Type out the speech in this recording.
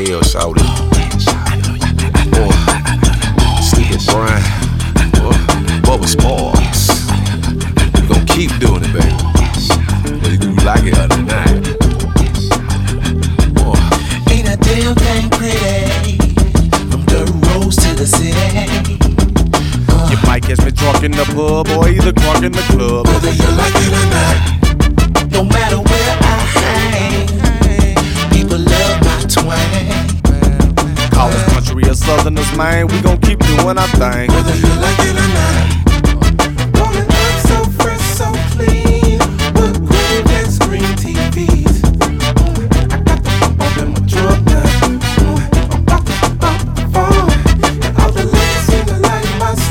hell, shawty. Sleeping Brian, Bubba Sparks. We gon' keep doing it, baby. Whether you like it or not. Ain't a damn thing pretty from dirt roads to the city. You might catch me drunk in the pub or either drunk in the club. Whether you like it or not, no matter where I hang, people love my twang. Call us country or southerners, man, we gon' keep doing our thing. Whether you like it or not.